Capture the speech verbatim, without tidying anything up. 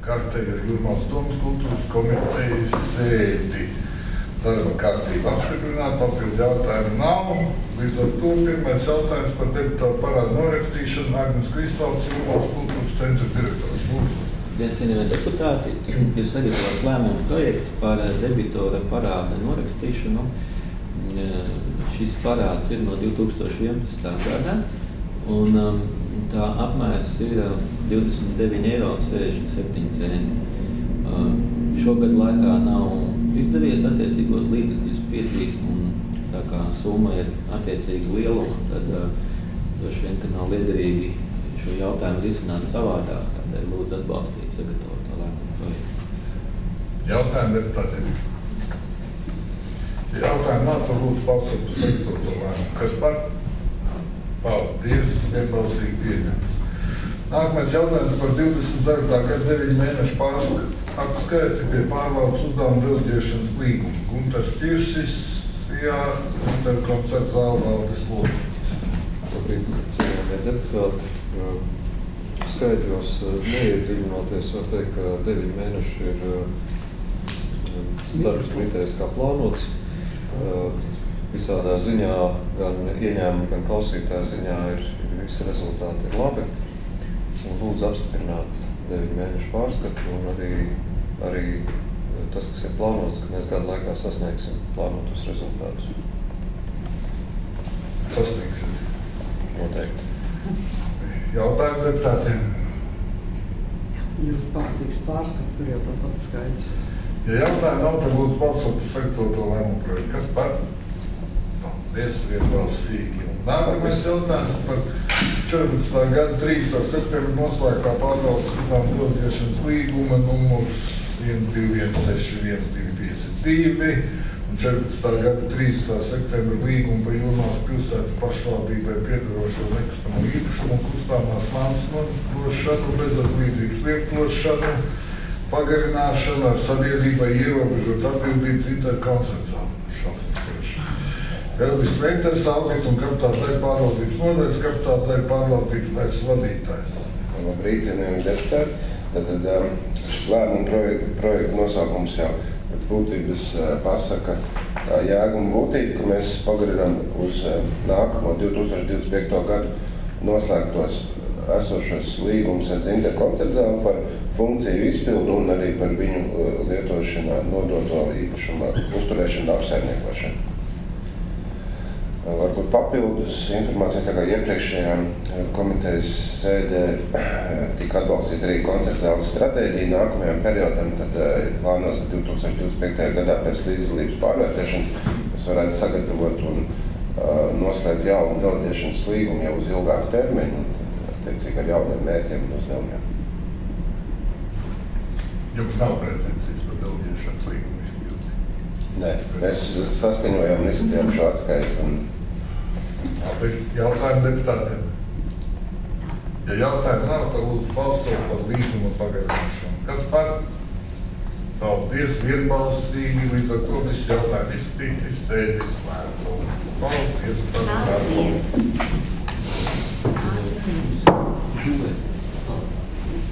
kārtēja Jūrmālas domas kultūras komitejas sēdi. Darba kārtība apstiprināt, papildu jautājumu nav. Līdz ar to pirmais jautājums par deputātu parādu norakstīšanu. Agnes Kristāls, Jūrmālas kultūras centra direktors. Lūdzu. Cienījamie deputāti, ir sagatavots lēmuma projekts par debitora parāda norakstīšanu. Šis parāds ir no divi tūkstoši vienpadsmitā gada, un tā apmērs ir divdesmit deviņi eiro sešdesmit septiņi centi. Šogad laikā nav izdevies attiecīgos līdzekļus piedzīt, un tā kā summa ir attiecīgi liela, tad droši vien, ka nav liederīgi šo jautājumu risināt savādāk, tādēļ lūdzu atbalstīt sagatavotā lēmuma projektu. Jautājumi deputātiem. Ja jautājumi nav, tad lūdzu balsot par sagatavoto lēmumu. Kas par? Paldies, vienbalsīgi pieņemts. Nākamais jautājums par divdesmit ceturtā gada deviņu mēnešu pārskatu atskaiti pie pārvaldes uzdevuma deleģēšanas līguma. Guntars Ķirsis, Sijā, Interkoncerts zālvaldes loceklis. Labrīt, cienījamie deputāti. Skaidros neiedziļinoties, var teikt, ka deviņi mēneši ir darbs komitejas kā plānots. Visādā ziņā, gan ieņēmuma, gan klausītāja ziņā ir, ir visi rezultāti ir labi. Un lūdzu apstiprināt deviņu mēnešu pārskatu un arī, arī tas, kas ir plānots, ka mēs gadu laikā sasniegsim plānotus rezultātus. Sasniegsim. Noteikti. Jautājumi deputātiem. Ļoti pārtīgs pārskats, tur jau tāpat skaidrs. Ja jautājumi nav, tad lūdzu balsot par sagatavoto lēmumu projektu. Kas par? Paldies, vienbalsīgi. Nākamais jautājums par četrpadsmitā gada trīsdesmitā septembra noslēgtā pārvaldes uzdevuma deleģēšanas līguma numurs viens divi viens seši viens divi pieci divi un četrpadsmitā gada trīsdesmitā septembra līguma par Jūrmālas pilsētas pašvaldībai piedarošo nekustamo īpašumu un kustāmās mantas nodrošināšanu, bezatlīdzības lietošanu, pagarināšanu ar sabiedrībai ierobežot atbildības Interkoncerts Elvis Vekters, audita un kapitāla daļa pārvaldības nodaļas, kapitāla daļa pārvaldības daļas vadītājs. Labrīt, cienījami deputāti. Tad lēmuma projekta, projekta nosaukums jau pēc būtības pasaka tā jēga un būtība, ka mēs pagarinām uz nākamo divi tūkstoši divdesmit piekto gadu noslēgtos esošos līgumus ar Interkoncerts zāli par funkciju izpildu un arī par viņu lietošanā nodoto īpašumu uzturēšanu apsaimniekošanu. Varbūt papildus informācija, tā kā iepriekšējā komitejas sēdē tika atbalstīta arī konceptuāla stratēģija nākamajam periodam, tad plānos divi tūkstoši divdesmit piektajā gadā pēc līdzdalības pārvērtēšanas mēs varētu sagatavot un uh, noslēgt jaunu deleģēšanas līgumu jau uz ilgāku termiņu un tad, attiecīgi ar jauniem mērķiem un uzdevumiem. Jums nav pretensijas par deleģēšanas līgumu izpildi? Nē, mēs saskaņojām un izskatījām šo atskaitu. Un... Jautājumi deputātiem. Ja jautājumi nav, tad lūdzu balsot par līguma pagarināšanu. Kas par? Paldies, vienbalsīgi, līdz ar to visi jautājumi izskatīti, sēdi slēdz. Paldies par darbu. Paldies.